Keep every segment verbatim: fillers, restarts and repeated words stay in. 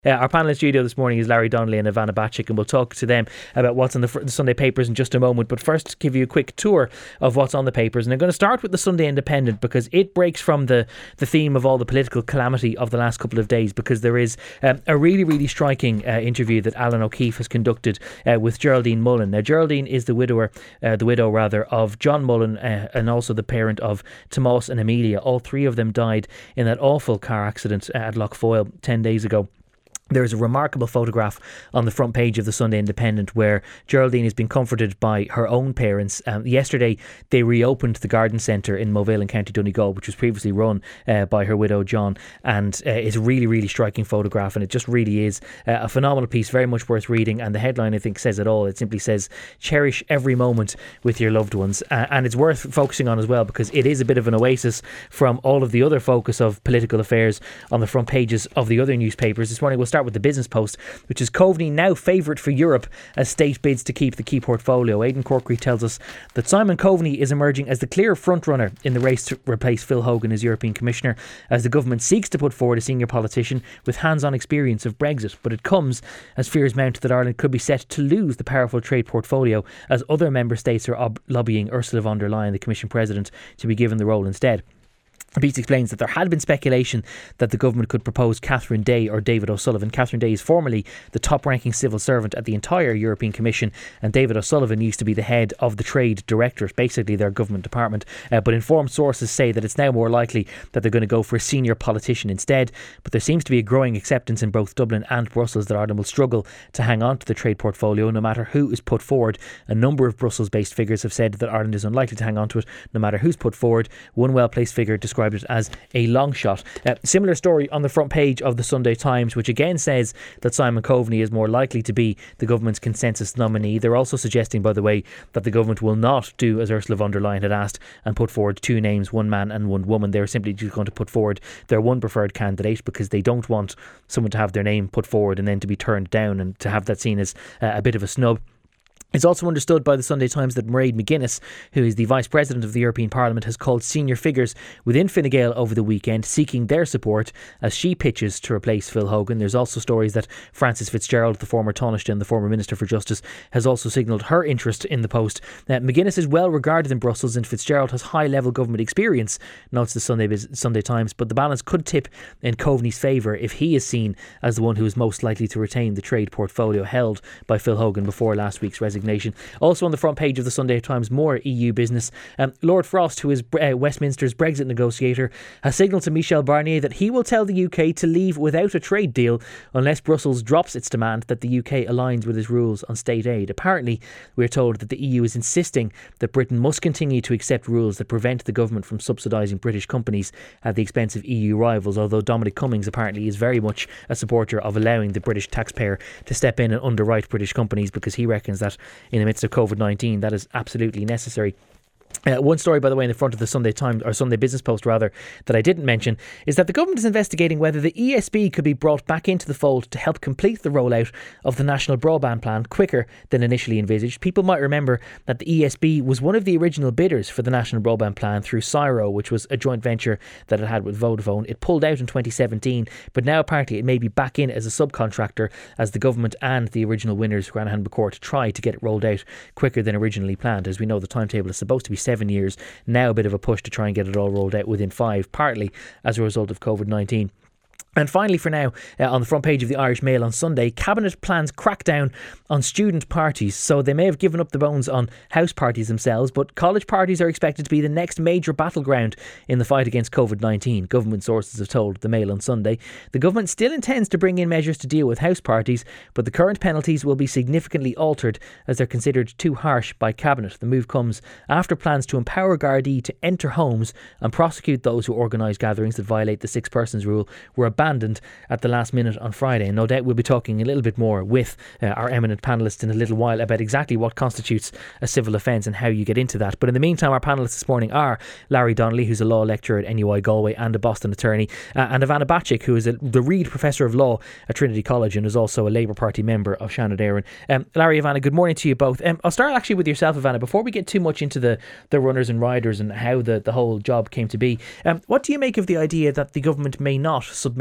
Uh, our panel in studio this morning is Larry Donnelly and Ivana Bacik, and we'll talk to them about what's on the, fr- the Sunday papers in just a moment. But first, give you a quick tour of what's on the papers. And I'm going to start with the Sunday Independent because it breaks from the, the theme of all the political calamity of the last couple of days, because there is um, a really, really striking uh, interview that Alan O'Keefe has conducted uh, with Geraldine Mullen. Now, Geraldine is the widower, uh, the widow rather, of John Mullen uh, and also the parent of Tomás and Amelia. All three of them died in that awful car accident at Lough Foyle ten days ago. There is a remarkable photograph on the front page of the Sunday Independent where Geraldine has been comforted by her own parents. Um, yesterday, they reopened the garden centre in Moville in County Donegal, which was previously run uh, by her widow, John. And uh, it's a really, really striking photograph. And it just really is uh, a phenomenal piece, very much worth reading. And the headline, I think, says it all. It simply says, cherish every moment with your loved ones. Uh, and it's worth focusing on as well, because it is a bit of an oasis from all of the other focus of political affairs on the front pages of the other newspapers. This morning, we'll start with the Business Post, which is Coveney now favourite for Europe as state bids to keep the key portfolio. Aidan Corkery tells us that Simon Coveney is emerging as the clear frontrunner in the race to replace Phil Hogan as European Commissioner, as the government seeks to put forward a senior politician with hands-on experience of Brexit. But it comes as fears mount that Ireland could be set to lose the powerful trade portfolio, as other member states are ob- lobbying Ursula von der Leyen, the Commission President, to be given the role instead. The piece explains that there had been speculation that the government could propose Catherine Day or David O'Sullivan. Catherine Day is formerly the top-ranking civil servant at the entire European Commission, and David O'Sullivan used to be the head of the Trade Directorate, basically their government department. Uh, but informed sources say that it's now more likely that they're going to go for a senior politician instead. But there seems to be a growing acceptance in both Dublin and Brussels that Ireland will struggle to hang on to the trade portfolio no matter who is put forward. A number of Brussels-based figures have said that Ireland is unlikely to hang on to it no matter who's put forward. One well-placed figure described it as a long shot. Uh, similar story on the front page of the Sunday Times, which again says that Simon Coveney is more likely to be the government's consensus nominee. They're also suggesting, by the way, that the government will not do as Ursula von der Leyen had asked and put forward two names, one man and one woman. They're simply just going to put forward their one preferred candidate, because they don't want someone to have their name put forward and then to be turned down and to have that seen as uh, a bit of a snub. It's also understood by the Sunday Times that Mairead McGuinness, who is the Vice President of the European Parliament, has called senior figures within Fine Gael over the weekend, seeking their support as she pitches to replace Phil Hogan. There's also stories that Frances Fitzgerald, the former Taoiseach and the former Minister for Justice, has also signalled her interest in the post. Uh, McGuinness is well regarded in Brussels, and Fitzgerald has high-level government experience, notes the Sunday, Sunday Times, but the balance could tip in Coveney's favour if he is seen as the one who is most likely to retain the trade portfolio held by Phil Hogan before last week's resignation. Also on the front page of the Sunday Times, more E U business. Um, Lord Frost, who is uh, Westminster's Brexit negotiator, has signalled to Michel Barnier that he will tell the U K to leave without a trade deal unless Brussels drops its demand that the U K aligns with its rules on state aid. Apparently, we're told that the E U is insisting that Britain must continue to accept rules that prevent the government from subsidising British companies at the expense of E U rivals, although Dominic Cummings apparently is very much a supporter of allowing the British taxpayer to step in and underwrite British companies, because he reckons that in the midst of COVID nineteen, that is absolutely necessary. Uh, one story, by the way, in the front of the Sunday Times, or Sunday Business Post rather, that I didn't mention is that the government is investigating whether the E S B could be brought back into the fold to help complete the rollout of the National Broadband Plan quicker than initially envisaged. People might remember that the E S B was one of the original bidders for the National Broadband Plan through Cyro, which was a joint venture that it had with Vodafone. It pulled out in twenty seventeen, but now apparently it may be back in as a subcontractor as the government and the original winners, Granahan McCourt, try to get it rolled out quicker than originally planned. As we know, the timetable is supposed to be seven years. Now a bit of a push to try and get it all rolled out within five, partly as a result of COVID nineteen. And finally, for now, uh, on the front page of the Irish Mail on Sunday, Cabinet plans crackdown on student parties. So they may have given up the bones on house parties themselves, but college parties are expected to be the next major battleground in the fight against COVID nineteen. Government sources have told the Mail on Sunday. The government still intends to bring in measures to deal with house parties, but the current penalties will be significantly altered as they're considered too harsh by Cabinet. The move comes after plans to empower Gardaí to enter homes and prosecute those who organise gatherings that violate the six persons rule were abandoned at the last minute on Friday. And no doubt we'll be talking a little bit more with uh, our eminent panellists in a little while about exactly what constitutes a civil offence and how you get into that. But in the meantime, our panellists this morning are Larry Donnelly, who's a law lecturer at N U I Galway and a Boston attorney, uh, and Ivana Bacik, who is a, the Reid Professor of Law at Trinity College and is also a Labour Party member of Shannon Éireann. Um, Larry, Ivana, good morning to you both. Um, I'll start actually with yourself, Ivana, before we get too much into the, the runners and riders and how the, the whole job came to be. Um, what do you make of the idea that the government may not submit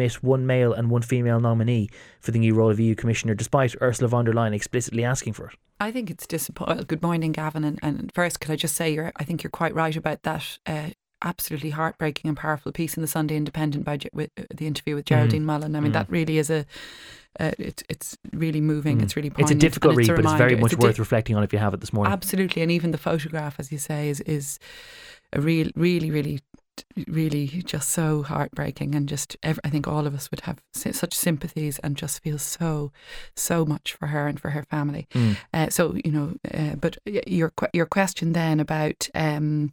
submit one male and one female nominee for the new role of E U Commissioner, despite Ursula von der Leyen explicitly asking for it? I think it's disappointing. Well, good morning, Gavin. And, and first, could I just say, you're, I think you're quite right about that uh, absolutely heartbreaking and powerful piece in the Sunday Independent by with uh, the interview with Geraldine mm. Mullen. I mean, mm. that really is a. Uh, it, it's really moving. Mm. It's really poignant. It's a difficult read, a but it's very much it's worth di- reflecting on if you have it this morning. Absolutely, and even the photograph, as you say, is is a real, really, really. really just so heartbreaking, and just every, I think all of us would have such sympathies and just feel so so much for her and for her family. Mm. Uh, so you know, uh, but your your question then about um,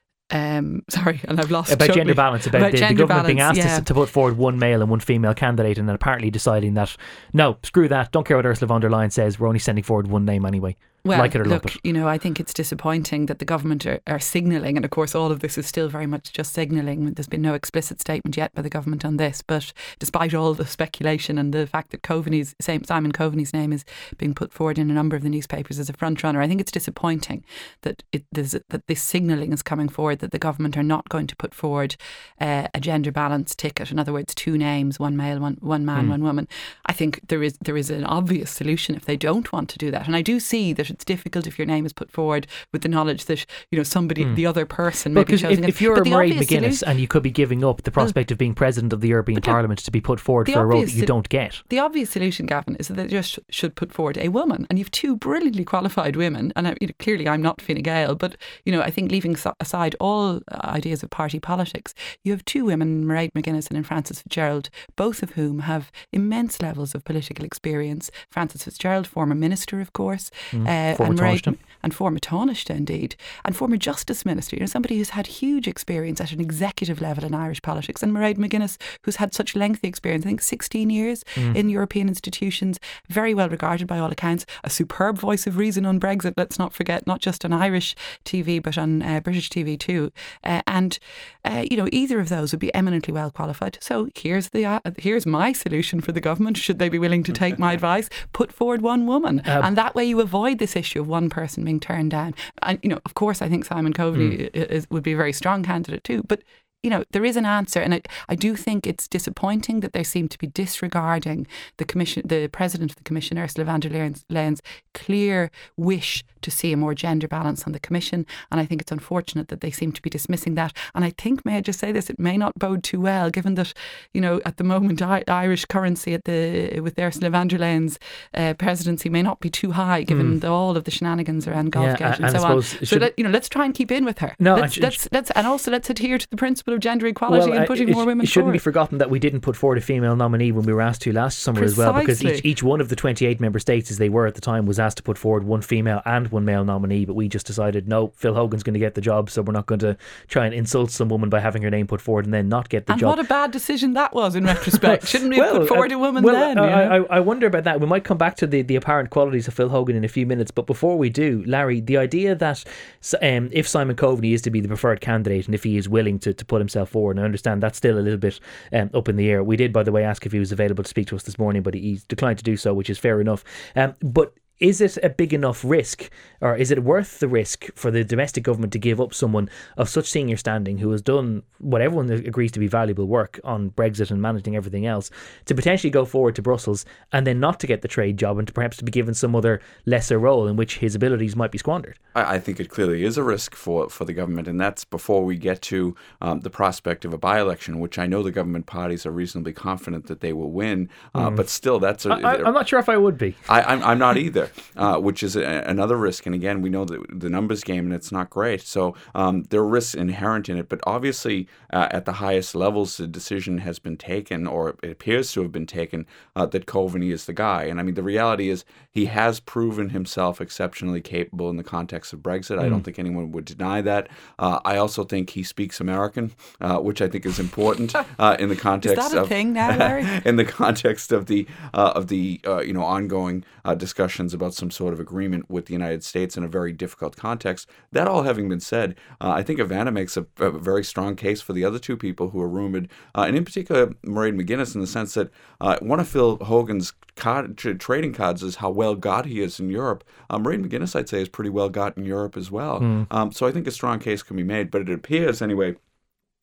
um, sorry, and I've lost about totally. gender balance, about, about the, gender the government balance, being asked yeah. to, to put forward one male and one female candidate, and then apparently deciding that no, screw that, don't care what Ursula von der Leyen says, we're only sending forward one name anyway. Well, like it or look, lump it. You know, I think it's disappointing that the government are, are signalling, and of course all of this is still very much just signalling. There's been no explicit statement yet by the government on this, but despite all the speculation and the fact that Coveney's, Simon Coveney's name is being put forward in a number of the newspapers as a front runner, I think it's disappointing that it, that this signalling is coming forward, that the government are not going to put forward uh, a gender balance ticket. In other words, two names, one male, one one man, mm. one woman. I think there is there is an obvious solution if they don't want to do that, and I do see that it's difficult if your name is put forward with the knowledge that, you know, somebody, mm. the other person may be chosen. If, if you're Mairead McGuinness and you could be giving up the prospect well, of being President of the European Parliament to be put forward for a role that you don't get. The obvious solution, Gavin, is that they just should put forward a woman. And you've two brilliantly qualified women. And I, you know, clearly I'm not Fine Gael, but, you know, I think leaving so- aside all ideas of party politics, you have two women, Mairead McGuinness and Frances Fitzgerald, both of whom have immense levels of political experience. Frances Fitzgerald, former minister, of course, mm. uh, former and Mairead, Taoiseach. and former Taoiseach indeed, and former Justice Minister, you know, somebody who's had huge experience at an executive level in Irish politics, and Mairead McGuinness, who's had such lengthy experience, I think sixteen years mm. in European institutions, very well regarded by all accounts, a superb voice of reason on Brexit, let's not forget, not just on Irish T V but on uh, British T V too, uh, and uh, you know, either of those would be eminently well qualified. So here's the uh, here's my solution for the government, should they be willing to take my advice: put forward one woman, um, and that way you avoid this issue of one person being turned down. And, you know, of course, I think Simon Coveney mm. is, would be a very strong candidate too. But, you know, there is an answer, and I, I do think it's disappointing that they seem to be disregarding the commission, the president of the commission, Ursula von der Leyen's clear wish to see a more gender balance on the commission. And I think it's unfortunate that they seem to be dismissing that. And I think, may I just say this, it may not bode too well, given that, you know, at the moment I, Irish currency at the with Ursula von der Leyen's uh, presidency may not be too high, given mm. the, all of the shenanigans around Golfgate yeah, and, and so on. So let, you know, let's try and keep in with her. No, let's, sh- let's, let's and also let's adhere to the principle of gender equality well, and putting uh, more women forward. It shouldn't forward. be forgotten that we didn't put forward a female nominee when we were asked to last summer Precisely. as well, because each, each one of the twenty-eight member states, as they were at the time, was asked to put forward one female and one male nominee, but we just decided no, Phil Hogan's going to get the job, so we're not going to try and insult some woman by having her name put forward and then not get the and job. And what a bad decision that was in retrospect. Shouldn't we well, have put forward uh, a woman well, then? I, you know? I, I wonder about that. We might come back to the, the apparent qualities of Phil Hogan in a few minutes, but before we do, Larry, the idea that um, if Simon Coveney is to be the preferred candidate and if he is willing to, to put himself forward, and I understand that's still a little bit um, up in the air. We did, by the way, ask if he was available to speak to us this morning, but he's declined to do so, which is fair enough. Um, but is it a big enough risk, or is it worth the risk for the domestic government to give up someone of such senior standing who has done what everyone agrees to be valuable work on Brexit and managing everything else, to potentially go forward to Brussels and then not to get the trade job and to perhaps to be given some other lesser role in which his abilities might be squandered? I, I think it clearly is a risk for, for the government, and that's before we get to um, the prospect of a by-election, which I know the government parties are reasonably confident that they will win, uh, mm. but still that's a, I, I'm not sure if I would be. I, I'm, I'm not either. Uh, which is a, another risk. And again, we know the, the numbers game, and it's not great. So um, there are risks inherent in it. But obviously, uh, at the highest levels, the decision has been taken, or it appears to have been taken, uh, that Coveney is the guy. And I mean, the reality is he has proven himself exceptionally capable in the context of Brexit. Mm. I don't think anyone would deny that. Uh, I also think he speaks American, uh, which I think is important uh, in the context is that a of thing now, Larry? in the context of the uh, of the uh, you know ongoing uh, discussions about some sort of agreement with the United States in a very difficult context. That all having been said, uh, I think Ivana makes a, a very strong case for the other two people who are rumored, uh, and in particular Mairead McGuinness, in the sense that uh, one of Phil Hogan's card, tra- trading cards is how well got he is in Europe. Um, Mairead McGuinness, I'd say, is pretty well got in Europe as well. Mm. Um, so I think a strong case can be made, but it appears anyway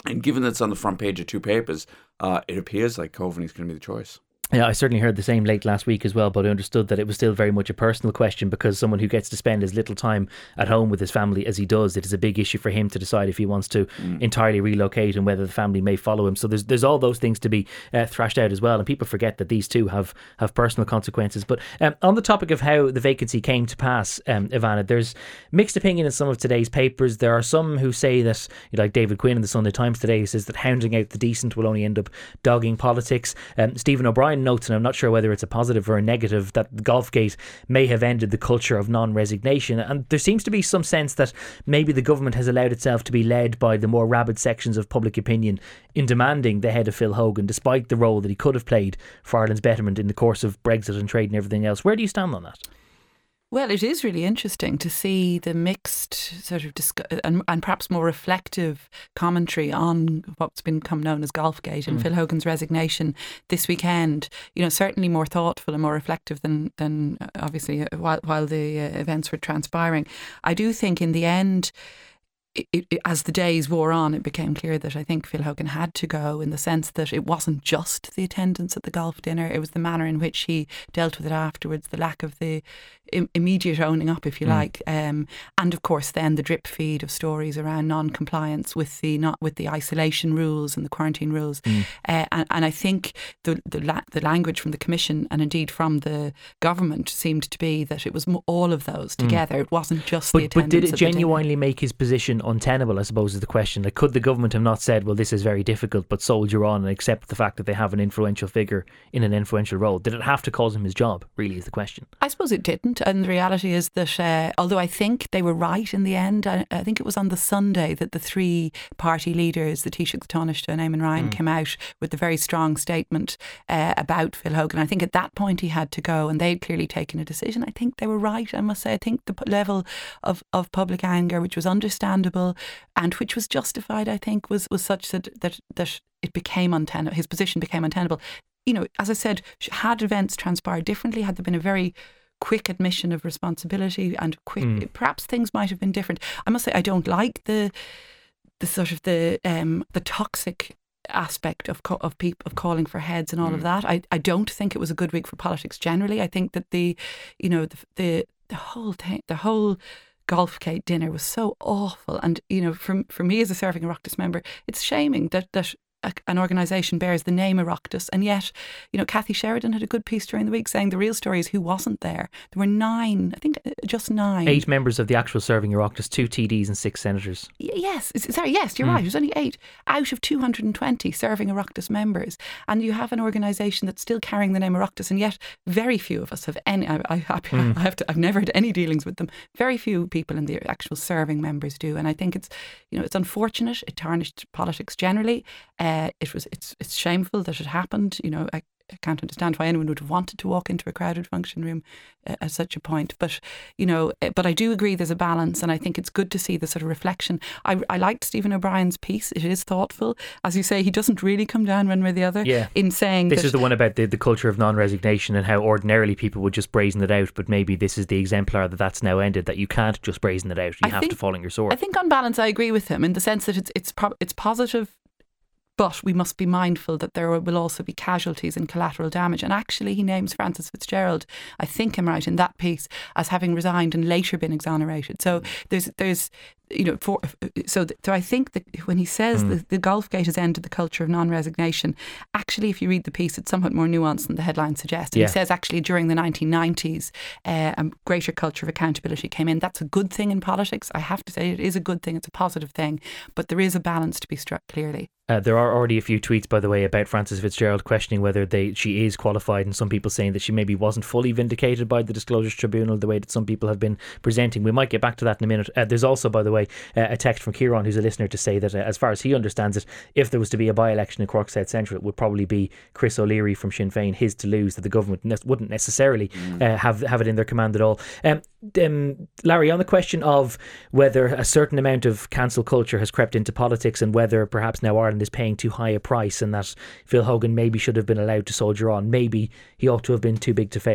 And given that it's on the front page of two papers, uh, it appears like Coveney is going to be the choice. Yeah, I certainly heard the same late last week as well, but I understood that it was still very much a personal question, because someone who gets to spend as little time at home with his family as he does, it is a big issue for him to decide if he wants to mm. entirely relocate and whether the family may follow him. So there's there's all those things to be uh, thrashed out as well, and people forget that these two have, have personal consequences. But um, on the topic of how the vacancy came to pass, um, Ivana, there's mixed opinion in some of today's papers. There are some who say that, you know, like David Quinn in the Sunday Times today says that hounding out the decent will only end up dogging politics. Um, Stephen O'Brien notes, and I'm not sure whether it's a positive or a negative, that Golfgate may have ended the culture of non-resignation. And there seems to be some sense that maybe the government has allowed itself to be led by the more rabid sections of public opinion in demanding the head of Phil Hogan, despite the role that he could have played for Ireland's betterment in the course of Brexit and trade and everything else. Where do you stand on that? Well, it is really interesting to see the mixed sort of discuss- and, and perhaps more reflective commentary on what's become known as Golfgate and mm. Phil Hogan's resignation this weekend. You know, certainly more thoughtful and more reflective than than obviously while while the uh, events were transpiring. I do think in the end, It, it, as the days wore on, it became clear that I think Phil Hogan had to go, in the sense that it wasn't just the attendance at the golf dinner, it was the manner in which he dealt with it afterwards, the lack of the im- immediate owning up, if you mm. like, um, and of course then the drip feed of stories around non-compliance with the not with the isolation rules and the quarantine rules, mm. uh, and, and I think the the, la- the language from the Commission and indeed from the government seemed to be that it was mo- all of those together. Mm. It wasn't just but, the attendance. But did it genuinely make his position untenable, I suppose, is the question? Like, could the government have not said, well, this is very difficult, but soldier on and accept the fact that they have an influential figure in an influential role? Did it have to cause him his job, really, is the question? I suppose it didn't, and the reality is that uh, although I think they were right in the end, I, I think it was on the Sunday that the three party leaders, the Taoiseach, the Taoiseach and Eamon Ryan, mm. came out with a very strong statement uh, about Phil Hogan. I think at that point he had to go, and they'd clearly taken a decision. I think they were right, I must say. I think the p- level of, of public anger, which was understandable and which was justified, I think, was, was such that, that that it became untenable. His position became untenable. You know, as I said, had events transpired differently, had there been a very quick admission of responsibility and quick, mm. perhaps things might have been different. I must say, I don't like the the sort of the um, the toxic aspect of co- of people of calling for heads and all mm. of that. I, I don't think it was a good week for politics generally. I think that the you know the the, the whole thing, the whole Golfgate dinner was so awful, and you know, for for me as a Serving Oireachtas member, it's shaming that that a, an organisation bears the name Oireachtas, and yet, you know, Cathy Sheridan had a good piece during the week saying the real story is who wasn't there. There were nine, I think, just nine, eight members of the actual Serving Oireachtas, two T Ds and six senators. Y- yes, sorry, yes, you're mm. right. It was only eight out of two hundred twenty Serving Oireachtas members, and you have an organisation that's still carrying the name Oireachtas, and yet very few of us have any. I, I, I, mm. I have to. I've never had any dealings with them. Very few people in the actual serving members do, and I think it's, you know, it's unfortunate. It tarnished politics generally. Uh, it was. It's. It's shameful that it happened. You know, I, I can't understand why anyone would have wanted to walk into a crowded function room uh, at such a point. But, you know, but I do agree there's a balance, and I think it's good to see the sort of reflection. I, I liked Stephen O'Brien's piece. It is thoughtful. As you say, he doesn't really come down one way or the other yeah. in saying this that, is the one about the, the culture of non-resignation and how ordinarily people would just brazen it out, but maybe this is the exemplar that that's now ended, that you can't just brazen it out. You I have think, to fall on your sword. I think on balance I agree with him in the sense that it's it's pro- it's positive, but we must be mindful that there will also be casualties and collateral damage. And actually, he names Francis Fitzgerald, I think I'm right in that piece, as having resigned and later been exonerated. So there's there's you know, for, so th- so I think that when he says mm. the, the Golfgate has ended the culture of non-resignation, actually, if you read the piece, it's somewhat more nuanced than the headline suggests. Yeah. He says actually during the nineteen nineties, uh, a greater culture of accountability came in. That's a good thing in politics. I have to say it is a good thing. It's a positive thing, but there is a balance to be struck clearly. Uh, there are already a few tweets, by the way, about Frances Fitzgerald questioning whether they she is qualified, and some people saying that she maybe wasn't fully vindicated by the Disclosures Tribunal the way that some people have been presenting. We might get back to that in a minute. Uh, there's also, by the way, uh, a text from Kieran, who's a listener, to say that uh, as far as he understands it, if there was to be a by-election in Cork South Central, it would probably be Chris O'Leary from Sinn Féin, his to lose, that the government ne- wouldn't necessarily uh, have, have it in their command at all. Um, um, Larry, on the question of whether a certain amount of cancel culture has crept into politics and whether perhaps now Ireland is paying too high a price and that Phil Hogan maybe should have been allowed to soldier on, maybe he ought to have been too big to fail.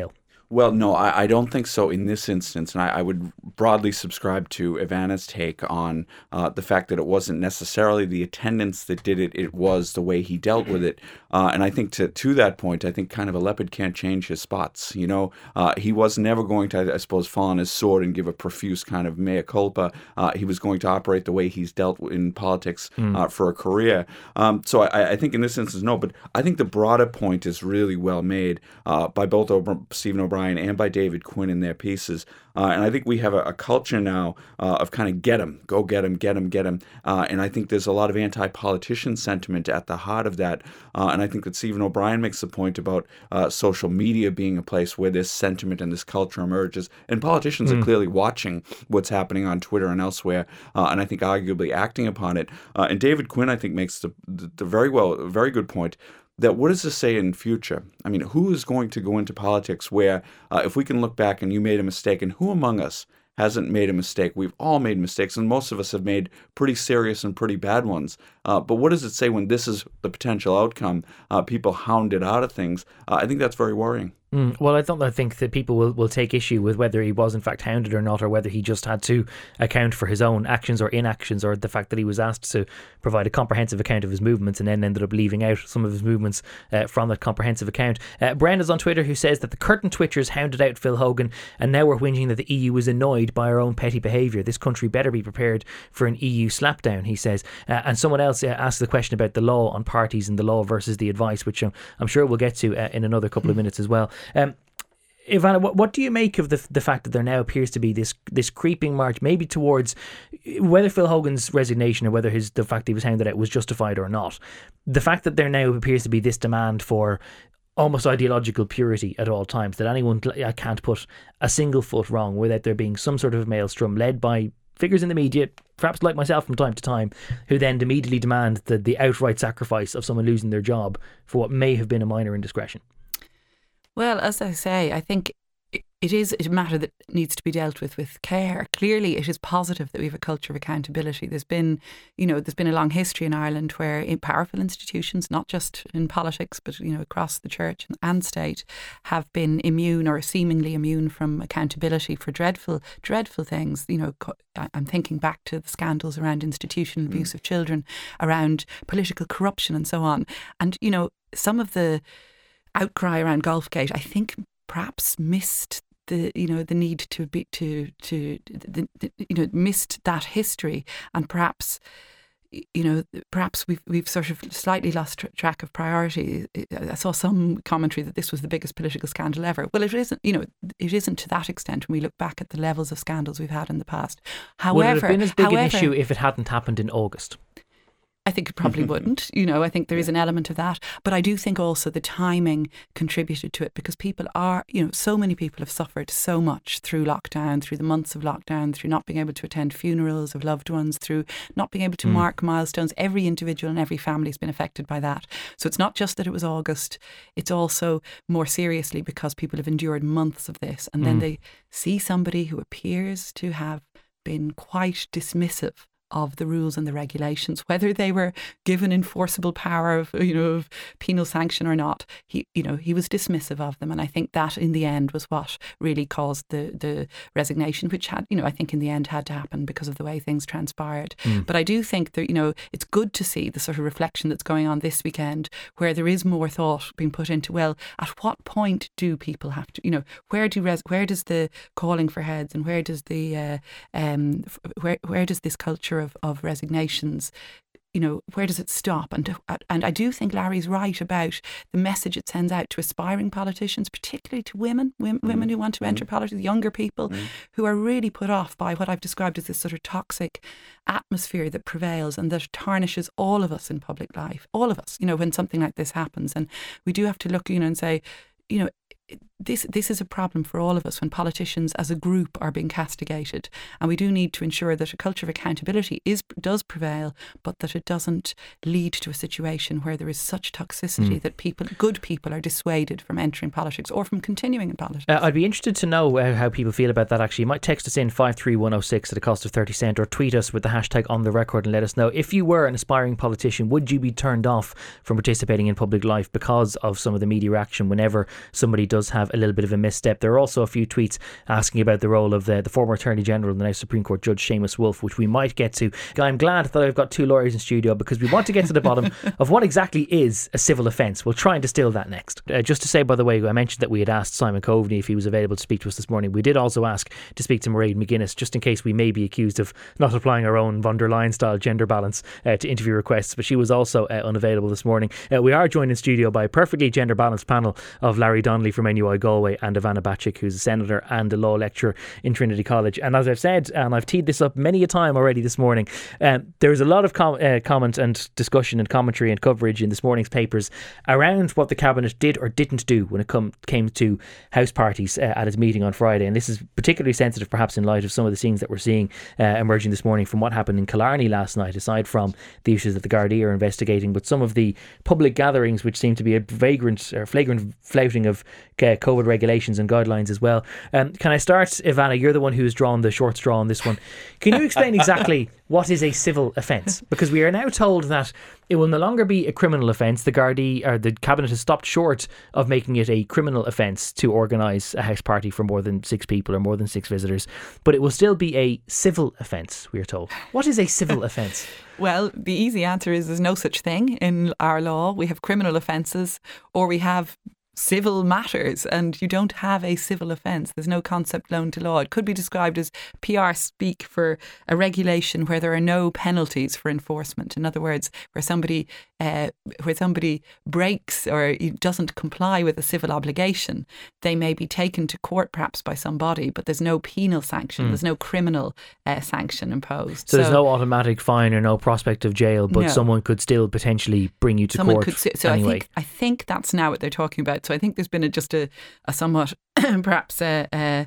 Well, no, I, I don't think so in this instance. And I, I would broadly subscribe to Ivana's take on uh, the fact that it wasn't necessarily the attendance that did it, it was the way he dealt with it. Uh, and I think to to that point, I think kind of a leopard can't change his spots. You know, uh, he was never going to, I suppose, fall on his sword and give a profuse kind of mea culpa. Uh, he was going to operate the way he's dealt in politics mm. uh, for a career. Um, so I, I think in this instance, no. But I think the broader point is really well made uh, by both o- Stephen O'Brien and by David Quinn in their pieces. Uh, and I think we have a, a culture now uh, of kind of get him, go get him, get him, get him. Uh, and I think there's a lot of anti-politician sentiment at the heart of that. Uh, and I think that Stephen O'Brien makes the point about uh, social media being a place where this sentiment and this culture emerges. And politicians mm. are clearly watching what's happening on Twitter and elsewhere, uh, and I think arguably acting upon it. Uh, and David Quinn, I think, makes the, the, the very well, very good point that what does this say in future? I mean, who is going to go into politics where uh, if we can look back and you made a mistake, and who among us hasn't made a mistake? We've all made mistakes, and most of us have made pretty serious and pretty bad ones. Uh, but what does it say when this is the potential outcome? Uh, people hounded out of things. Uh, I think that's very worrying. Mm, well, I don't I think that people will, will take issue with whether he was in fact hounded or not, or whether he just had to account for his own actions or inactions, or the fact that he was asked to provide a comprehensive account of his movements and then ended up leaving out some of his movements uh, from that comprehensive account. Uh, Brenda's on Twitter, who says that the curtain twitchers hounded out Phil Hogan, and now we're whinging that the E U is annoyed by our own petty behaviour. This country better be prepared for an E U slapdown, he says. Uh, and someone else uh, asked the question about the law on parties and the law versus the advice, which um, I'm sure we'll get to uh, in another couple of minutes as well. Um, Ivana, what, what do you make of the the fact that there now appears to be this this creeping march, maybe towards whether Phil Hogan's resignation or whether his the fact he was hounded out was justified or not? The fact that there now appears to be this demand for almost ideological purity at all times, that anyone can't put a single foot wrong without there being some sort of maelstrom led by figures in the media, perhaps like myself from time to time, who then immediately demand the, the outright sacrifice of someone losing their job for what may have been a minor indiscretion. Well, as I say, I think it is a matter that needs to be dealt with with care. Clearly, it is positive that we have a culture of accountability. There's been, you know, there's been a long history in Ireland where in powerful institutions, not just in politics, but, you know, across the church and state, have been immune or seemingly immune from accountability for dreadful, dreadful things. You know, I'm thinking back to the scandals around institutional abuse mm. of children, around political corruption and so on. And, you know, some of the outcry around Golfgate, I think, perhaps missed the you know the need to be to to the, the, you know missed that history, and perhaps you know perhaps we've we've sort of slightly lost tr- track of priority. I saw some commentary that this was the biggest political scandal ever. Well, it isn't. You know, it isn't to that extent when we look back at the levels of scandals we've had in the past. However, would it have been as big however, an issue if it hadn't happened in August? I think it probably wouldn't. You know, I think there is an element of that. But I do think also the timing contributed to it, because people are, you know, so many people have suffered so much through lockdown, through the months of lockdown, through not being able to attend funerals of loved ones, through not being able to mm. mark milestones. Every individual and every family has been affected by that. So it's not just that it was August. It's also more seriously because people have endured months of this. And mm. then they see somebody who appears to have been quite dismissive of the rules and the regulations, whether they were given enforceable power of, you know, of penal sanction or not. He, you know, he was dismissive of them, and I think that in the end was what really caused the the resignation, which had, you know, I think in the end had to happen because of the way things transpired. Mm. But I do think that, you know, it's good to see the sort of reflection that's going on this weekend, where there is more thought being put into, well, at what point do people have to, you know, where do res- where does the calling for heads and where does the uh, um where where does this culture Of, of resignations, you know, where does it stop? And and I do think Larry's right about the message it sends out to aspiring politicians, particularly to women, women, mm. women who want to enter mm. politics, younger people mm. who are really put off by what I've described as this sort of toxic atmosphere that prevails and that tarnishes all of us in public life, all of us, you know, when something like this happens. And we do have to look, you know, and say, you know, This this is a problem for all of us when politicians as a group are being castigated, and we do need to ensure that a culture of accountability is does prevail, but that it doesn't lead to a situation where there is such toxicity mm. that people, good people, are dissuaded from entering politics or from continuing in politics. Uh, I'd be interested to know uh, how people feel about that. Actually, you might text us in five three one oh six at a cost of thirty cent, or tweet us with the hashtag on the record and let us know, if you were an aspiring politician, would you be turned off from participating in public life because of some of the media reaction whenever somebody does have have a little bit of a misstep. There are also a few tweets asking about the role of the, the former Attorney General and the now Supreme Court Judge Seamus Wolfe, which we might get to. I'm glad that I've got two lawyers in studio because we want to get to the bottom of what exactly is a civil offence. We'll try and distill that next. Uh, just to say, by the way, I mentioned that we had asked Simon Coveney if he was available to speak to us this morning. We did also ask to speak to Mairead McGuinness, just in case we may be accused of not applying our own von der Leyen style gender balance uh, to interview requests, but she was also uh, unavailable this morning. Uh, we are joined in studio by a perfectly gender balanced panel of Larry Donnelly from N U I Galway and Ivana Bacik, who's a senator and a law lecturer in Trinity College. And as I've said, and I've teed this up many a time already this morning, um, there's a lot of com- uh, comment and discussion and commentary and coverage in this morning's papers around what the Cabinet did or didn't do when it come, came to house parties uh, at its meeting on Friday. And this is particularly sensitive perhaps in light of some of the scenes that we're seeing uh, emerging this morning from what happened in Killarney last night, aside from the issues that the Gardaí are investigating, but some of the public gatherings which seem to be a vagrant or flagrant flouting of uh, COVID regulations and guidelines as well. Um, can I start, Ivana? You're the one who's drawn the short straw on this one. Can you explain exactly what is a civil offence? Because we are now told that it will no longer be a criminal offence. The Gardaí or the Cabinet has stopped short of making it a criminal offence to organise a house party for more than six people or more than six visitors, but it will still be a civil offence, we are told. What is a civil offence? Well, the easy answer is there's no such thing in our law. We have criminal offences or we have civil matters, and you don't have a civil offence. There's no concept known to law. It could be described as P R speak for a regulation where there are no penalties for enforcement. In other words, where somebody uh, where somebody breaks or doesn't comply with a civil obligation, they may be taken to court perhaps by somebody, but there's no penal sanction. Mm. There's no criminal uh, sanction imposed. So, so there's no automatic fine or no prospect of jail, but no. someone could still potentially bring you to someone court could, so anyway. I think, I think that's now what they're talking about. So I think there's been a, just a, a somewhat perhaps a, a,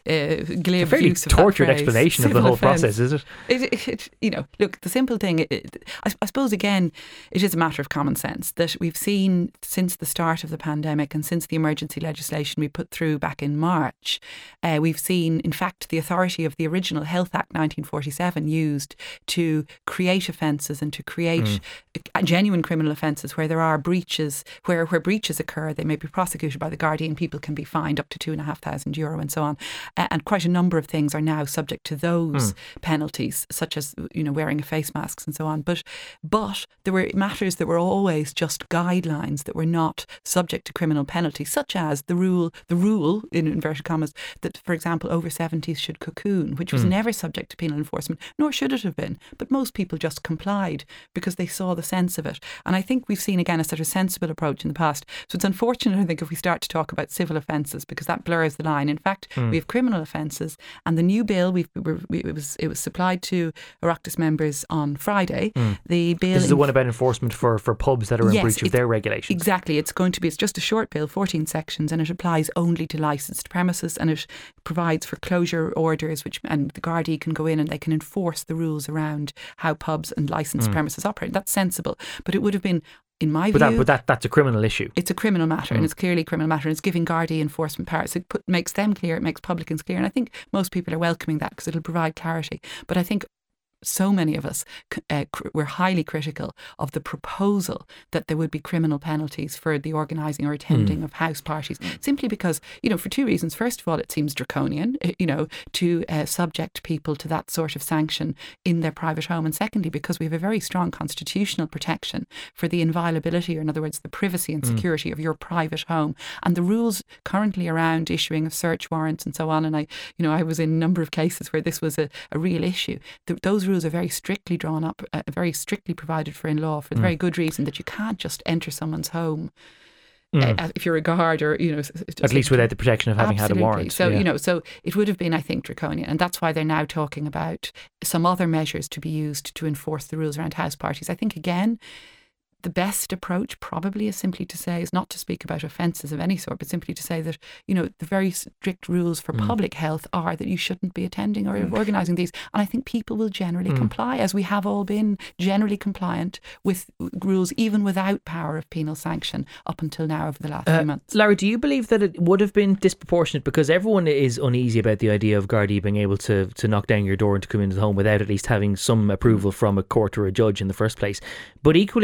a glib a fairly use of tortured that phrase, explanation of the whole offence. process, is it? It, it, it? You know, look, the simple thing, it, it, I, I suppose again, it is a matter of common sense that we've seen since the start of the pandemic and since the emergency legislation we put through back in March, uh, we've seen, in fact, the authority of the original Health Act nineteen forty-seven used to create offences and to create mm. genuine criminal offences where there are breaches, where, where breaches occur, they may be prosecuted by the Gardaí and people can be fined up to two and a half thousand euro and so on. Uh, and quite a number of things are now subject to those mm. penalties, such as, you know, wearing face masks and so on. But but there were matters that were always just guidelines that were not subject to criminal penalty, such as the rule, the rule in inverted commas, that, for example, over seventies should cocoon, which was mm. never subject to penal enforcement, nor should it have been. But most people just complied because they saw the sense of it. And I think we've seen again a sort of sensible approach in the past. So it's unfortunate, I think, if we start to talk about civil offences because that blurs the line. In fact, mm. we have criminal offences, and the new bill we've, we, it was it was supplied to Oireachtas members on Friday. Mm. The bill this is the one about enforcement for, for pubs that are in yes, breach of their regulations. Exactly, it's going to be it's just a short bill, fourteen sections, and it applies only to licensed premises, and it provides for closure orders, which and the Gardaí can go in and they can enforce the rules around how pubs and licensed mm. premises operate. That's sensible, but it would have been, in my but view, that, but that that's a criminal issue. It's a criminal matter, mm. and it's clearly a criminal matter, and it's giving Gardaí enforcement powers. It put, makes them clear, it makes publicans clear, and I think most people are welcoming that because it'll provide clarity. But I think so many of us uh, cr- were highly critical of the proposal that there would be criminal penalties for the organising or attending mm. of house parties, simply because, you know, for two reasons. First of all, it seems draconian, you know, to uh, subject people to that sort of sanction in their private home. And secondly, because we have a very strong constitutional protection for the inviolability, or in other words, the privacy and security mm. of your private home. And the rules currently around issuing of search warrants and so on, and I, you know, I was in a number of cases where this was a, a real issue. The, those rules are very strictly drawn up, uh, very strictly provided for in law for the mm. very good reason that you can't just enter someone's home mm. uh, if you're a guard, or, you know, at least without the protection of having absolutely. had a warrant. So yeah. you know, so it would have been, I think, draconian, and that's why they're now talking about some other measures to be used to enforce the rules around house parties. I think again, the best approach probably is simply to say, is not to speak about offences of any sort, but simply to say that, you know, the very strict rules for mm. public health are that you shouldn't be attending or mm. organising these. And I think people will generally mm. comply, as we have all been generally compliant with rules, even without power of penal sanction up until now over the last uh, few months. Larry, do you believe that it would have been disproportionate? Because everyone is uneasy about the idea of Gardaí being able to, to knock down your door and to come into the home without at least having some approval from a court or a judge in the first place. But equally, we're in a situation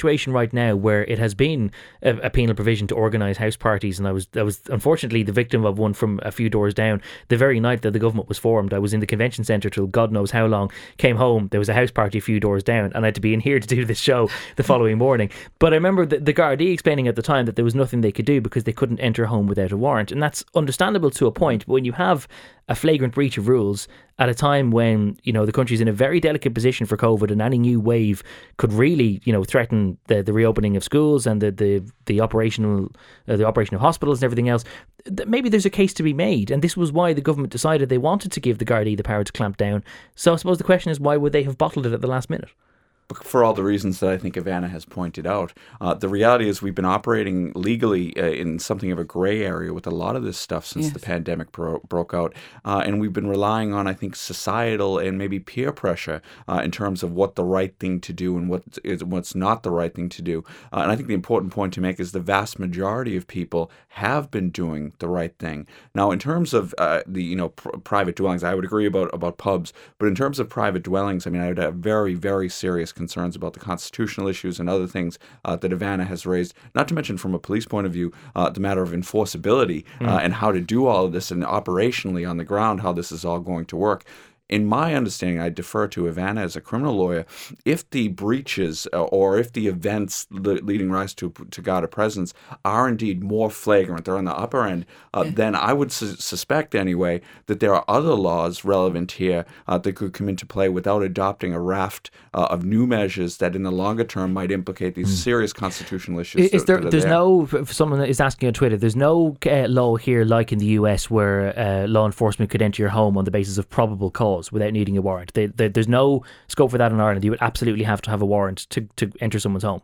situation right now where it has been a, a penal provision to organise house parties, and I was I was unfortunately the victim of one from a few doors down. The very night that the government was formed, I was in the convention centre till God knows how long. Came home, there was a house party a few doors down, and I had to be in here to do this show the following morning. But I remember the, the Gardaí explaining at the time that there was nothing they could do because they couldn't enter a home without a warrant, and that's understandable to a point. But when you have a flagrant breach of rules at a time when, you know, the country's in a very delicate position for COVID, and any new wave could really, you know, threaten the, the reopening of schools and the the, the operational uh, the operation of hospitals and everything else, th- maybe there's a case to be made. And this was why the government decided they wanted to give the Gardaí the power to clamp down. So I suppose the question is, why would they have bottled it at the last minute? For all the reasons that I think Ivana has pointed out. Uh, the reality is we've been operating legally uh, in something of a gray area with a lot of this stuff since yes. the pandemic bro- broke out. Uh, and we've been relying on, I think, societal and maybe peer pressure uh, in terms of what the right thing to do and what is what's not the right thing to do. Uh, and I think the important point to make is the vast majority of people have been doing the right thing. Now, in terms of uh, the you know pr- private dwellings, I would agree about, about pubs. But in terms of private dwellings, I mean, I would have very, very serious concerns about the constitutional issues and other things uh, that Ivana has raised, not to mention from a police point of view, uh, the matter of enforceability uh, mm. and how to do all of this and operationally on the ground, how this is all going to work. In my understanding, I defer to Ivana as a criminal lawyer, if the breaches uh, or if the events le- leading rise to to Garda presence are indeed more flagrant, they're on the upper end, uh, yeah. then I would su- suspect anyway that there are other laws relevant here uh, that could come into play without adopting a raft uh, of new measures that in the longer term might implicate these mm. serious constitutional issues. Is that, there? that There's there. no. If someone is asking on Twitter, there's no uh, law here like in the U S where uh, law enforcement could enter your home on the basis of probable cause without needing a warrant. They, they, there's no scope for that in Ireland. You would absolutely have to have a warrant to, to enter someone's home.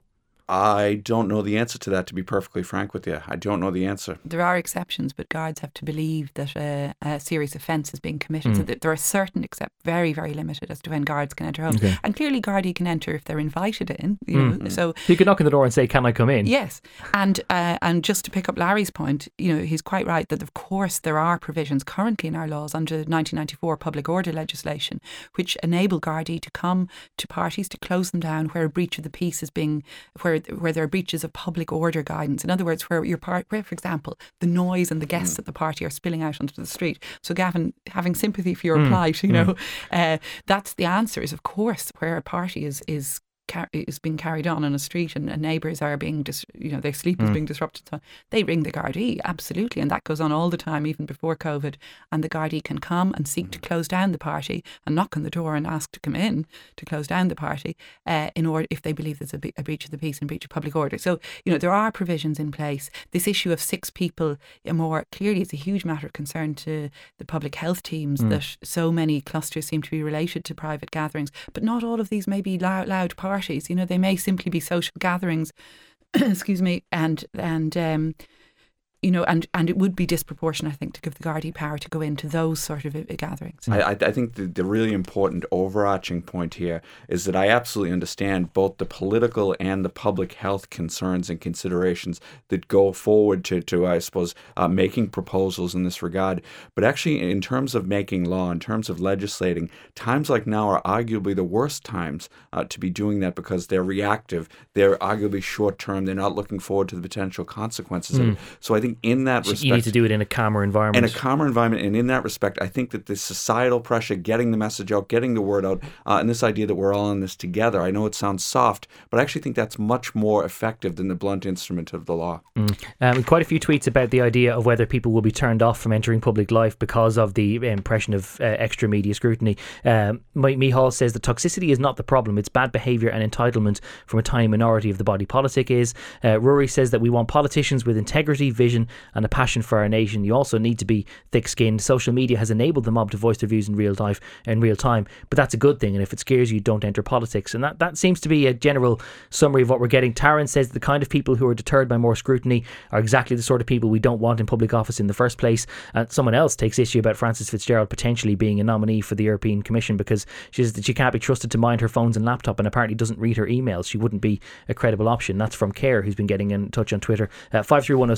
I don't know the answer to that, to be perfectly frank with you. I don't know the answer. There are exceptions, but guards have to believe that a, a serious offence is being committed. Mm. So that there are certain, except very, very limited as to when guards can enter homes. Okay. And clearly Gardaí can enter if they're invited in. You mm. know, so you can knock on the door and say, "Can I come in?" Yes. And uh, and just to pick up Larry's point, you know, he's quite right that of course there are provisions currently in our laws under nineteen ninety-four public order legislation which enable Gardaí to come to parties, to close them down where a breach of the peace is being, where where there are breaches of public order guidance. In other words, where your part, where, for example, the noise and the guests mm. at the party are spilling out onto the street. So, Gavin, having sympathy for your mm. plight, you mm. know, uh, that's the answer. Is of course where a party is is. is being carried on on a street and, and neighbours are being, dis, you know, their sleep is mm. being disrupted. So they ring the Gardaí, absolutely. And that goes on all the time, even before COVID. And the Gardaí can come and seek to close down the party and knock on the door and ask to come in to close down the party uh, in order if they believe there's a, be- a breach of the peace and breach of public order. So, you know, there are provisions in place. This issue of six people more clearly is a huge matter of concern to the public health teams mm. that so many clusters seem to be related to private gatherings. But not all of these may be loud, loud parties. You know, they may simply be social gatherings, excuse me, and and um, you know, and, and it would be disproportionate, I think, to give the Gardaí power to go into those sort of gatherings. I, I think the, the really important overarching point here is that I absolutely understand both the political and the public health concerns and considerations that go forward to, to I suppose, uh, making proposals in this regard. But actually, in terms of making law, in terms of legislating, times like now are arguably the worst times uh, to be doing that because they're reactive, they're arguably short-term, they're not looking forward to the potential consequences mm. of it. So I think in that respect, you need to do it in a calmer environment. In a calmer environment, and in that respect, I think that the societal pressure, getting the message out, getting the word out, uh, and this idea that we're all in this together. I know it sounds soft, but I actually think that's much more effective than the blunt instrument of the law. Mm. Um, quite a few tweets about the idea of whether people will be turned off from entering public life because of the impression of uh, extra media scrutiny. Um, Mike Hall says the toxicity is not the problem; it's bad behaviour and entitlement from a tiny minority of the body politic is. Uh, Rory says that we want politicians with integrity, vision, and a passion for our nation. You also need to be thick-skinned. Social media has enabled the mob to voice their views in real life, in real time, but that's a good thing. And if it scares you, don't enter politics. And that, that seems to be a general summary of what we're getting. Taryn says the kind of people who are deterred by more scrutiny are exactly the sort of people we don't want in public office in the first place. And someone else takes issue about Frances Fitzgerald potentially being a nominee for the European Commission because she says that she can't be trusted to mind her phones and laptop and apparently doesn't read her emails. She wouldn't be a credible option. That's from Care, who's been getting in touch on Twitter. Uh, five three one oh six is the text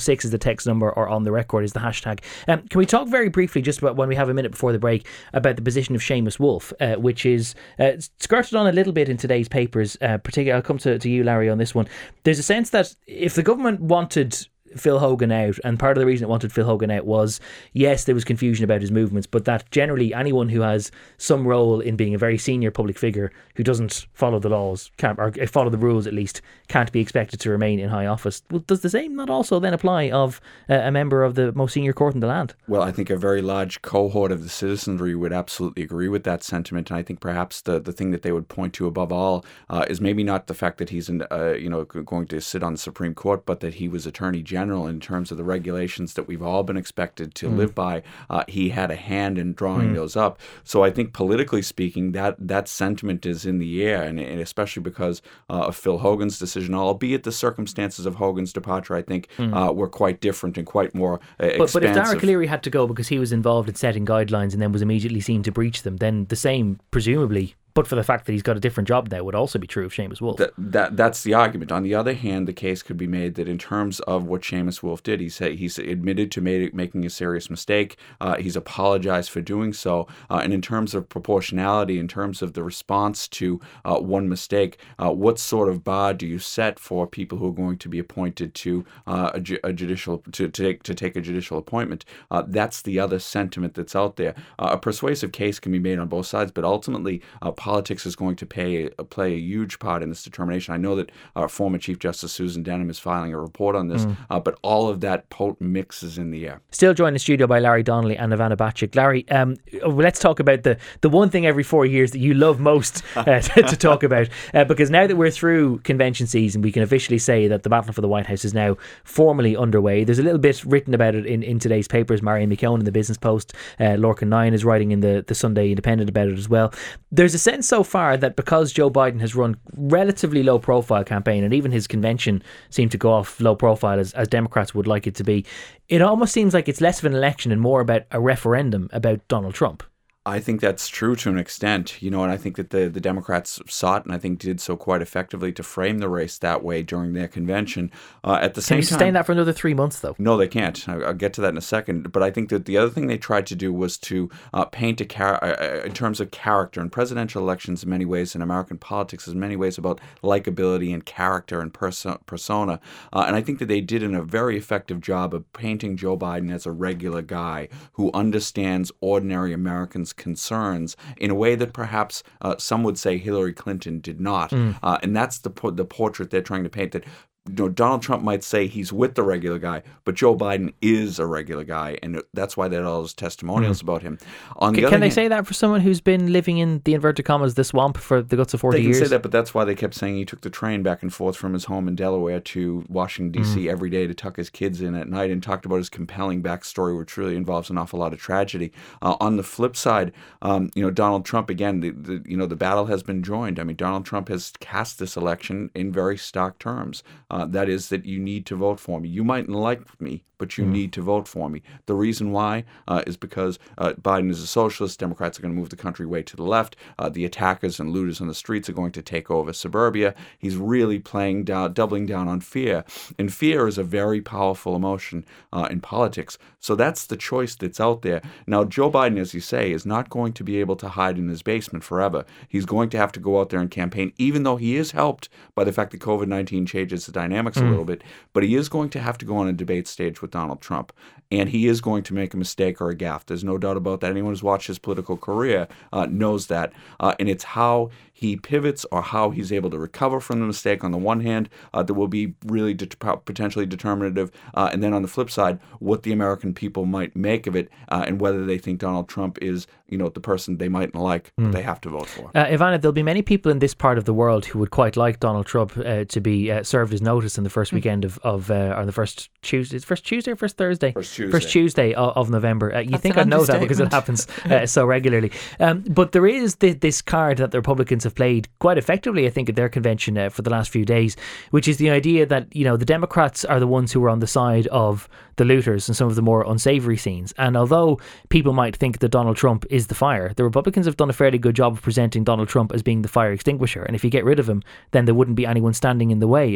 text number or on the record is the hashtag. Um, can we talk very briefly, just about when we have a minute before the break, about the position of Seamus Wolfe, uh, which is uh, skirted on a little bit in today's papers. Uh, particularly, I'll come to, to you, Larry, on this one. There's a sense that if the government wanted Phil Hogan out, and part of the reason it wanted Phil Hogan out was, yes, there was confusion about his movements, but that generally anyone who has some role in being a very senior public figure who doesn't follow the laws, can't, or follow the rules at least, can't be expected to remain in high office. Well, does the same not also then apply of uh, a member of the most senior court in the land? Well, I think a very large cohort of the citizenry would absolutely agree with that sentiment, and I think perhaps the, the thing that they would point to above all uh, is maybe not the fact that he's in, uh, you know going to sit on the Supreme Court, but that he was Attorney General. In terms of the regulations that we've all been expected to mm. live by, uh, he had a hand in drawing mm. those up. So I think politically speaking, that that sentiment is in the air, and, and especially because uh, of Phil Hogan's decision, albeit the circumstances of Hogan's departure, I think, mm. uh, were quite different and quite more uh, but, expansive. But if Dara Calleary had to go because he was involved in setting guidelines and then was immediately seen to breach them, then the same, presumably, but for the fact that he's got a different job now, would also be true of Seamus Wolfe. That, that That's the argument. On the other hand, the case could be made that in terms of what Seamus Wolfe did, he said he's admitted to made, making a serious mistake. Uh, he's apologized for doing so. Uh, and in terms of proportionality, in terms of the response to uh, one mistake, uh, what sort of bar do you set for people who are going to be appointed to uh, a, ju- a judicial to, to take to take a judicial appointment? Uh, that's the other sentiment that's out there. Uh, a persuasive case can be made on both sides, but ultimately, uh, politics is going to pay, uh, play a huge part in this determination. I know that uh, former Chief Justice Susan Denham is filing a report on this, mm. uh, but all of that potent mix is in the air. Still joined in the studio by Larry Donnelly and Ivana Bacik. Larry, um, let's talk about the, the one thing every four years that you love most uh, to, to talk about, uh, because now that we're through convention season, we can officially say that the battle for the White House is now formally underway. There's a little bit written about it in, in today's papers. Marion McKeown in the Business Post, uh, Lorcan Nine is writing in the, the Sunday Independent about it as well. There's a sense so far that because Joe Biden has run relatively low profile campaign, and even his convention seemed to go off low profile as, as Democrats would like it to be, it almost seems like it's less of an election and more about a referendum about Donald Trump. I think that's true to an extent, you know, and I think that the, the Democrats sought and I think did so quite effectively to frame the race that way during their convention. Uh, at the Can same you time, sustain that for another three months, though? No, they can't. I'll, I'll get to that in a second. But I think that the other thing they tried to do was to uh, paint a char- uh, in terms of character. And presidential elections, in many ways, in American politics, is in many ways about likability and character and perso- persona. Uh, and I think that they did in a very effective job of painting Joe Biden as a regular guy who understands ordinary Americans' concerns in a way that perhaps uh, some would say Hillary Clinton did not. Mm. Uh, and that's the po- the portrait they're trying to paint, that you know, Donald Trump might say he's with the regular guy, but Joe Biden is a regular guy, and that's why there are all those testimonials mm. about him. On the can other can they hand, say that for someone who's been living in the inverted commas, the swamp, for the guts of forty they can years? say that, but that's why they kept saying he took the train back and forth from his home in Delaware to Washington, D C mm. every day to tuck his kids in at night, and talked about his compelling backstory, which really involves an awful lot of tragedy. Uh, on the flip side, um, you know, Donald Trump, again, the, the, you know, the battle has been joined. I mean, Donald Trump has cast this election in very stark terms. Uh, that is that you need to vote for me. You mightn't like me, but you mm. need to vote for me. The reason why uh, is because uh, Biden is a socialist. Democrats are going to move the country way to the left. Uh, the attackers and looters on the streets are going to take over suburbia. He's really playing down, doubling down on fear. And fear is a very powerful emotion uh, in politics. So that's the choice that's out there. Now, Joe Biden, as you say, is not going to be able to hide in his basement forever. He's going to have to go out there and campaign, even though he is helped by the fact that COVID nineteen changes the dynamics mm. a little bit. But he is going to have to go on a debate stage with Donald Trump. And he is going to make a mistake or a gaffe. There's no doubt about that. Anyone who's watched his political career uh, knows that. Uh, and it's how he pivots or how he's able to recover from the mistake on the one hand uh, that will be really de- potentially determinative. Uh, and then on the flip side, what the American people might make of it uh, and whether they think Donald Trump is, you know, the person they mightn't like, mm. but they have to vote for. Uh, Ivana, there'll be many people in this part of the world who would quite like Donald Trump uh, to be uh, served his notice in the first mm. weekend of, of uh, or the first Tuesday, first Tuesday or first Thursday? First Tuesday. First Tuesday of, of November. Uh, you think I'd know that because it happens uh, so regularly. Um, but there is th- this card that the Republicans have played quite effectively, I think, at their convention uh, for the last few days, which is the idea that, you know, the Democrats are the ones who are on the side of the looters and some of the more unsavory scenes. And although people might think that Donald Trump is the fire, the Republicans have done a fairly good job of presenting Donald Trump as being the fire extinguisher. And if you get rid of him, then there wouldn't be anyone standing in the way of the sort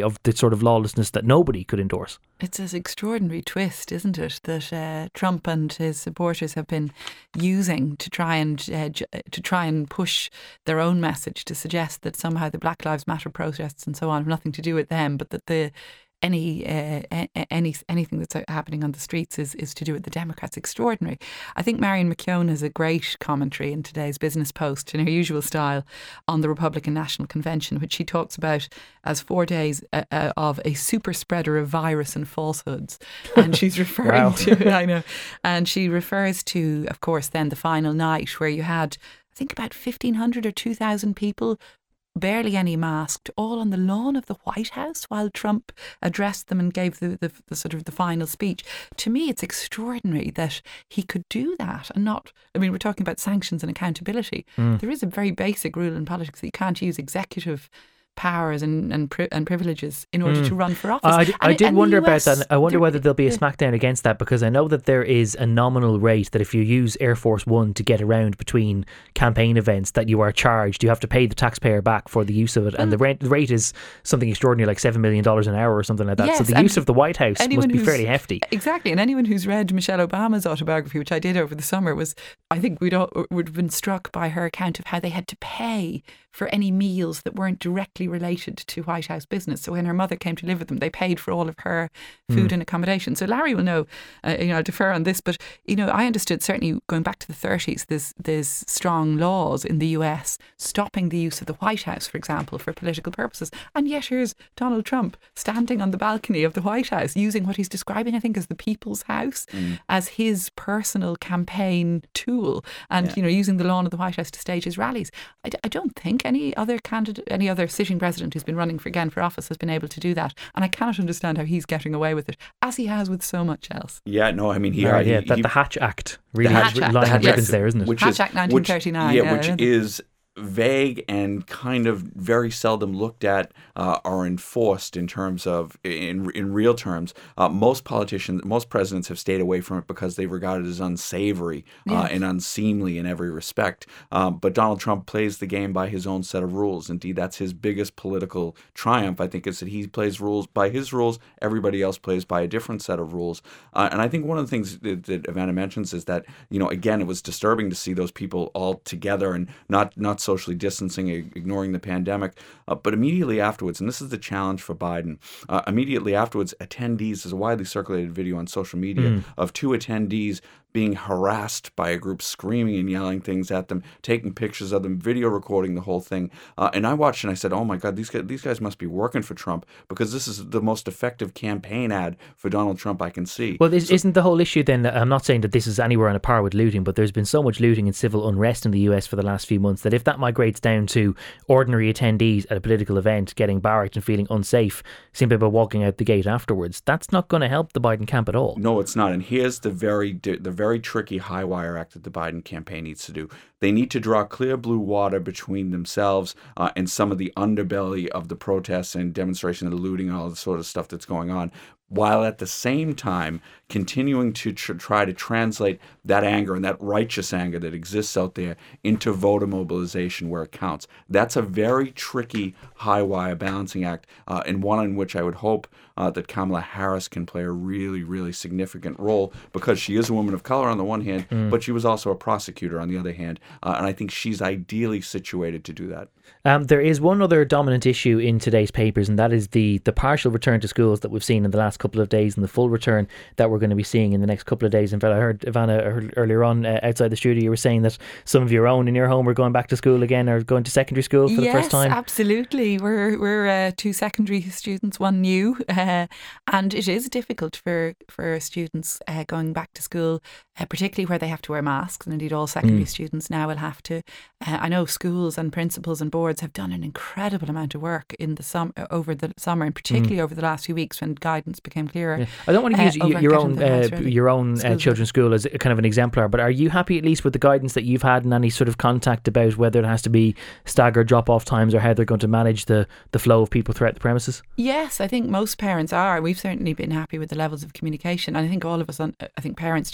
sort of lawlessness that nobody could endorse. It's an extraordinary twist, isn't it, that uh, Trump and his supporters have been using to try and uh, j- to try and push their own message, to suggest that somehow the Black Lives Matter protests and so on have nothing to do with them, but that the any uh, any anything that's happening on the streets is, is to do with the Democrats. Extraordinary. I think Marion McKeown has a great commentary in today's Business Post, in her usual style, on the Republican National Convention, which she talks about as four days uh, uh, of a super spreader of virus and falsehoods. And she's referring Wow. to, I know, and she refers to, of course, then the final night where you had, I think, about fifteen hundred or two thousand people, barely any masked, all on the lawn of the White House while Trump addressed them and gave the, the, the sort of the final speech. To me, it's extraordinary that he could do that and not, I mean, we're talking about sanctions and accountability. Mm. There is a very basic rule in politics that you can't use executive powers and and, pri- and privileges in order Mm. to run for office. I, And I in- did and the wonder U about S, that. I wonder there- whether there'll be a the- smackdown against that, because I know that there is a nominal rate that if you use Air Force One to get around between campaign events, that you are charged. You have to pay the taxpayer back for the use of it, and the rate, the rate is something extraordinary, like seven million dollars an hour or something like that. Yes, so the and use of the White House anyone must be who's- fairly hefty. Exactly. And anyone who's read Michelle Obama's autobiography, which I did over the summer, was, I think we'd all, would have been struck by her account of how they had to pay for any meals that weren't directly related to White House business. So when her mother came to live with them, they paid for all of her food and accommodation. So Larry will know, uh, you know, I'll defer on this, but, you know, I understood certainly going back to the thirties, there's, there's strong laws in the U S stopping the use of the White House, for example, for political purposes. And yet here's Donald Trump standing on the balcony of the White House using what he's describing, I think, as the People's House, Mm. as his personal campaign tool, and, Yeah. you know, using the lawn of the White House to stage his rallies. I, d- I don't think any other candidate, any other sitting president who's been running for again for office has been able to do that. And I cannot understand how he's getting away with it, as he has with so much else. Yeah, no, I mean, he, Right, he, yeah, that he- the Hatch Act really Hatch has Act, line the of Hatch ribbons Act. there, isn't it? Which Hatch is, Act nineteen thirty-nine, Which, yeah, yeah, which yeah. is vague and kind of very seldom looked at uh, or enforced in terms of in in real terms. Uh, most politicians, most presidents have stayed away from it because they regard it as unsavory uh, Yes. and unseemly in every respect. Um, but Donald Trump plays the game by his own set of rules. Indeed, that's his biggest political triumph. I think is that he plays rules by his rules. Everybody else plays by a different set of rules. Uh, and I think one of the things that, that Ivana mentions is that, you know, again, it was disturbing to see those people all together and not not socially distancing, ignoring the pandemic. Uh, but immediately afterwards, and this is the challenge for Biden, uh, immediately afterwards, attendees, there's a widely circulated video on social media Mm. of two attendees being harassed by a group, screaming and yelling things at them, taking pictures of them, video recording the whole thing. Uh, and I watched and I said, oh my God, these guys, these guys must be working for Trump, because this is the most effective campaign ad for Donald Trump I can see. Well, is, isn't the whole issue then, I'm not saying that this is anywhere on a par with looting, but there's been so much looting and civil unrest in the U S for the last few months that if that migrates down to ordinary attendees at a political event getting barracked and feeling unsafe simply by walking out the gate afterwards, that's not going to help the Biden camp at all. No, it's not. And here's the very the very tricky high wire act that the Biden campaign needs to do. They need to draw clear blue water between themselves uh, and some of the underbelly of the protests and demonstration and looting and all the sort of stuff that's going on, while at the same time continuing to tr- try to translate that anger and that righteous anger that exists out there into voter mobilization where it counts. That's a very tricky high wire balancing act, uh, and one in which I would hope uh, that Kamala Harris can play a really, really significant role, because she is a woman of color on the one hand, mm. but she was also a prosecutor on the other hand, uh, and I think she's ideally situated to do that. Um, there is one other dominant issue in today's papers, and that is the the partial return to schools that we've seen in the last couple of days, and the full return that we're going to be seeing in the next couple of days. In fact, I heard Ivana earlier on uh, outside the studio, you were saying that some of your own in your home are going back to school again, or going to secondary school for yes, the first time. Yes, absolutely. We're we're uh, two secondary students, one new, uh, and it is difficult for for students uh, going back to school, uh, particularly where they have to wear masks. And indeed, all secondary mm. students now will have to. Uh, I know schools and principals and boards have done an incredible amount of work in the sum over the summer, and particularly mm. over the last few weeks when guidance became clearer. Yeah. I don't want to use uh, your, own, uh, your own your own children's school as a kind of an exemplar, but are you happy at least with the guidance that you've had and any sort of contact about whether it has to be staggered drop-off times or how they're going to manage the, the flow of people throughout the premises? Yes, I think most parents are. We've certainly been happy with the levels of communication, and I think all of us, I think parents generally understand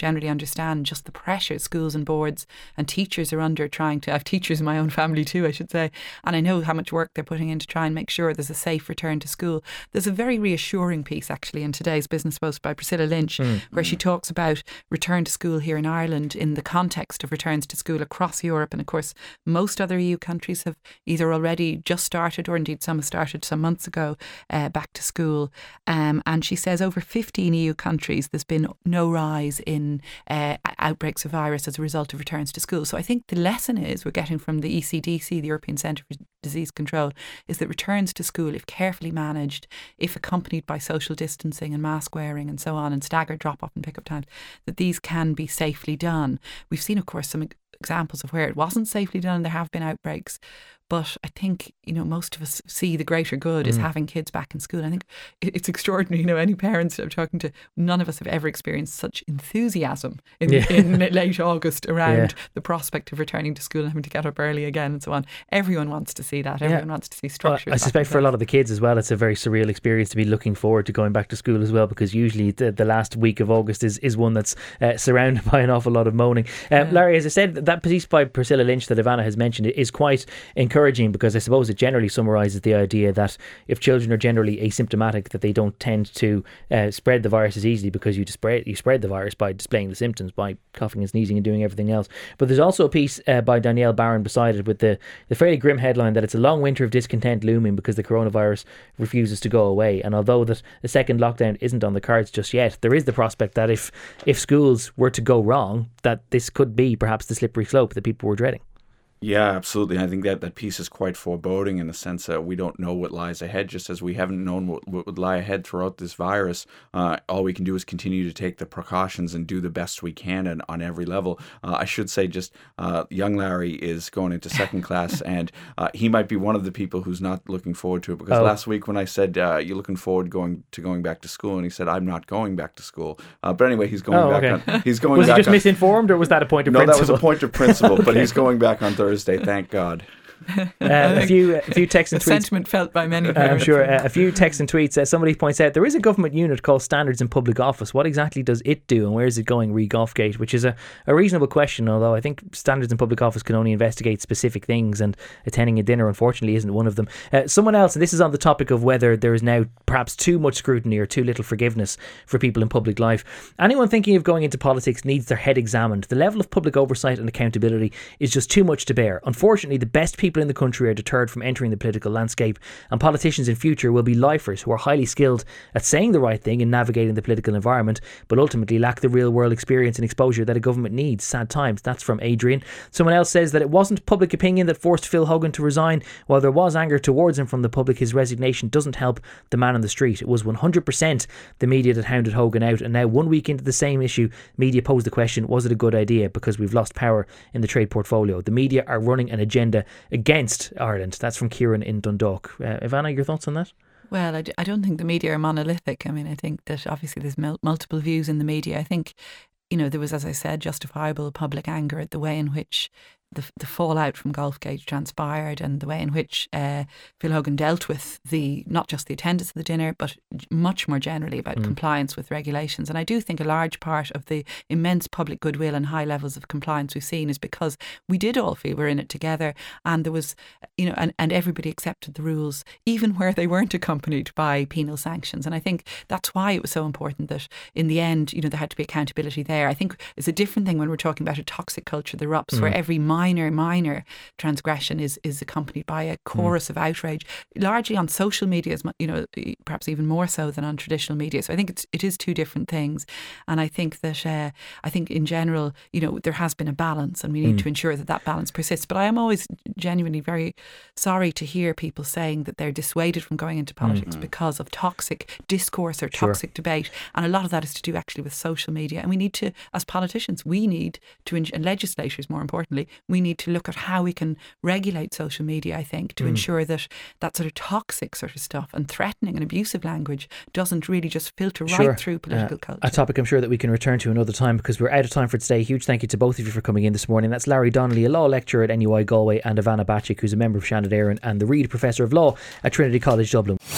understand just the pressure schools and boards and teachers are under trying to, I have teachers in my own family too, I should say, and I know how much work they're putting in to try and make sure there's a safe return to school. There's a very reassuring piece actually in today's Business Post by Priscilla Lynch, mm. where she talks about return to school here in Ireland in the context of returns to school across Europe. And of course, most other E U countries have either already just started or indeed some have started some months ago uh, back to school. Um, and she says over fifteen E U countries, there's been no rise in uh, outbreaks of virus as a result of returns to school. So I think the lesson is we're getting from the E C D C, the European Centre for Disease Control, is that returns to school, if carefully managed, if accompanied by social distancing and mask wearing and so on, and staggered drop-off and pick-up times, that these can be safely done. We've seen, of course, some examples of where it wasn't safely done. There have been outbreaks. But I think, you know, most of us see the greater good mm. is having kids back in school. I think it's extraordinary. You know, any parents I'm talking to, none of us have ever experienced such enthusiasm in, yeah. in late August around yeah. the prospect of returning to school and having to get up early again and so on. Everyone wants to see that. Everyone yeah. wants to see structure. Well, I suspect for a lot of the kids as well, it's a very surreal experience to be looking forward to going back to school as well, because usually the, the last week of August is, is one that's uh, surrounded by an awful lot of moaning. Um, yeah. Larry, as I said, that piece by Priscilla Lynch that Ivana has mentioned is quite encouraging, because I suppose it generally summarises the idea that if children are generally asymptomatic, that they don't tend to uh, spread the virus as easily, because you spread you spread the virus by displaying the symptoms, by coughing and sneezing and doing everything else. But there's also a piece uh, by Danielle Barron beside it with the, the fairly grim headline that it's a long winter of discontent looming because the coronavirus refuses to go away. And although that the second lockdown isn't on the cards just yet, there is the prospect that if if schools were to go wrong, that this could be perhaps the slippery slope that people were dreading. Yeah, absolutely. I think that that piece is quite foreboding in the sense that we don't know what lies ahead, just as we haven't known what, what would lie ahead throughout this virus. Uh, all we can do is continue to take the precautions and do the best we can and on every level. Uh, I should say just uh, young Larry is going into second class and uh, he might be one of the people who's not looking forward to it, because oh. last week when I said, uh, you're looking forward going to going back to school, and he said, I'm not going back to school. Uh, but anyway, he's going oh, back okay. on. He's going was back he just on, misinformed, or was that a point of no, principle? No, that was a point of principle, but he's going back on Thursday, thank God. Uh, a few a few texts and tweets. Sentiment felt by many. Uh, I'm sure. Uh, a few texts and tweets. Uh, somebody points out there is a government unit called Standards in Public Office. What exactly does it do, and where is it going re Golfgate? Which is a, a reasonable question, although I think Standards in Public Office can only investigate specific things, and attending a dinner unfortunately isn't one of them. Uh, someone else, and this is on the topic of whether there is now perhaps too much scrutiny or too little forgiveness for people in public life. Anyone thinking of going into politics needs their head examined. The level of public oversight and accountability is just too much to bear. Unfortunately, the best people in the country are deterred from entering the political landscape, and politicians in future will be lifers who are highly skilled at saying the right thing and navigating the political environment, but ultimately lack the real world experience and exposure that a government needs. Sad times. That's from Adrian. Someone else says that it wasn't public opinion that forced Phil Hogan to resign. While there was anger towards him from the public, his resignation doesn't help the man on the street. It was one hundred percent the media that hounded Hogan out, and now one week into the same issue, media posed the question, was it a good idea, because we've lost power in the trade portfolio. The media are running an agenda against Ireland. That's from Kieran in Dundalk. Uh, Ivana, your thoughts on that? Well, I, d- I don't think the media are monolithic. I mean, I think that obviously there's mul- multiple views in the media. I think, you know, there was, as I said, justifiable public anger at the way in which the the fallout from Golfgate transpired, and the way in which uh, Phil Hogan dealt with the not just the attendance of the dinner, but much more generally about mm. compliance with regulations. And I do think a large part of the immense public goodwill and high levels of compliance we've seen is because we did all feel we're in it together, and there was, you know, and, and everybody accepted the rules, even where they weren't accompanied by penal sanctions. And I think that's why it was so important that in the end, you know, there had to be accountability there. I think it's a different thing when we're talking about a toxic culture, the R U Ps, mm. where every minor, minor transgression is, is accompanied by a chorus mm. of outrage, largely on social media, you know, perhaps even more so than on traditional media. So I think it's, it is two different things. And I think that, uh, I think in general, you know, there has been a balance, and we need mm. to ensure that that balance persists. But I am always genuinely very sorry to hear people saying that they're dissuaded from going into politics mm-hmm. because of toxic discourse or toxic sure. debate. And a lot of that is to do actually with social media. And we need to, as politicians, we need to, and legislators more importantly, we need to look at how we can regulate social media, I think, to mm. ensure that that sort of toxic sort of stuff and threatening and abusive language doesn't really just filter sure. right through political uh, culture. A topic I'm sure that we can return to another time, because we're out of time for today. Huge thank you to both of you for coming in this morning. That's Larry Donnelly, a law lecturer at N U I Galway, and Ivana Bacik, who's a member of Shannon Éireann and the Reid Professor of Law at Trinity College Dublin.